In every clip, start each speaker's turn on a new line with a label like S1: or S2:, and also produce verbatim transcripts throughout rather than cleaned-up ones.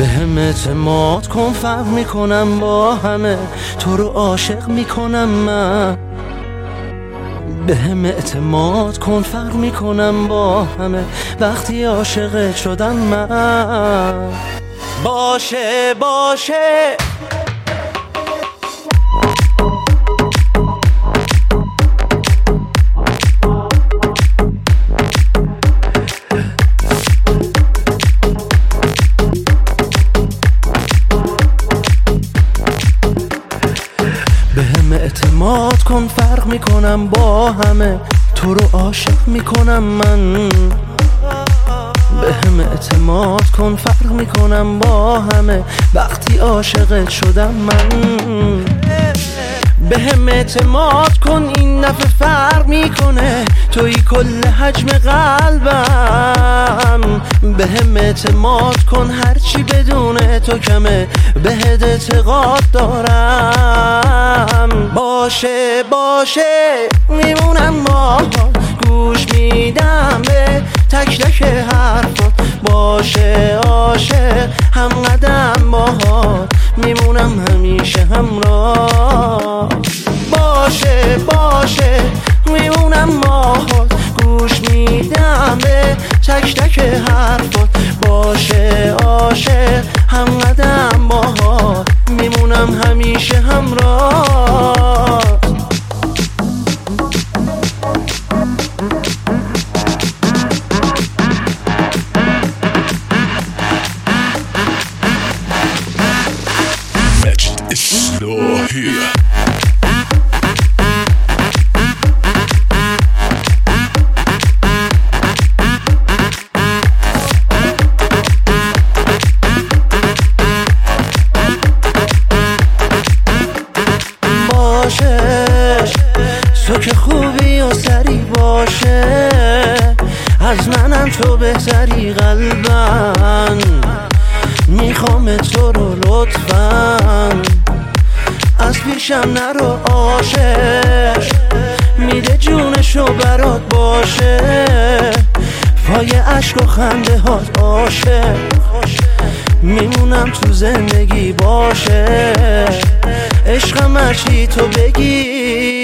S1: هم اعتماد کن، فرق میکنم با همه، تو رو عاشق میکنم من. به هم اعتماد کن، فرق میکنم با همه، وقتی عاشقت شدم من. باشه باشه به هم اعتماد کن، فرق میکنم با همه، تو رو عاشق میکنم من. به هم اعتماد کن، فرق میکنم با همه، وقتی عاشقت شدم من. به هم اعتماد کن، این دفعه فرق میکنه، توی کل حجم قلبم. به هم اعتماد کن، هرچی بدون تو کمه، بهت اعتقاد دارم. باشه باشه میمونم با، گوش میدم به تک تک حرفات. باشه عاشق هم قدم باهات، میمونم همیشه همراه. باشه باشه میمونم باهات، گوش میدم به تک تک حرفات. باشه عاشق هم قدم باهات، میمونم همیشه همراه.
S2: Slow here.
S1: باشه تو که خوبی و سری، باشه از منم تو بهتری قلبن. میخوام تو رو لطفاً، از پیشم نرو عاشق، میده جونشو برات باشه، پای عشق و خنده هات عاشق، میمونم تو زندگی باشه، عشقم هرچی تو بگی.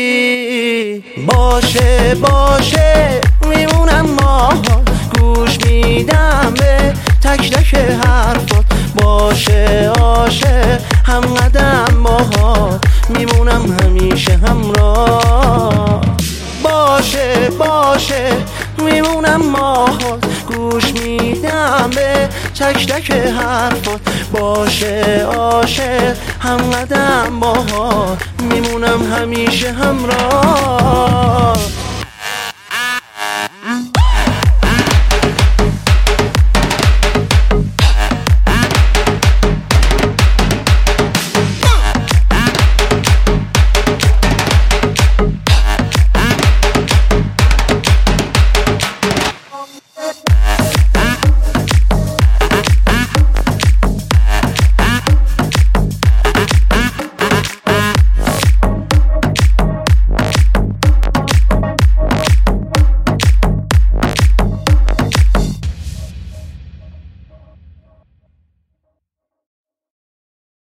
S1: باشه باشه میمونم باهات، گوش میدم به تک تک حرفات. باشه عاشق هم قدم باهات، میمونم همیشه همراه. باشه باشه میمونم باهات، گوش میدم به تک تک حرفات. باشه عاشق هم قدم باهات، میمونم همیشه همراه.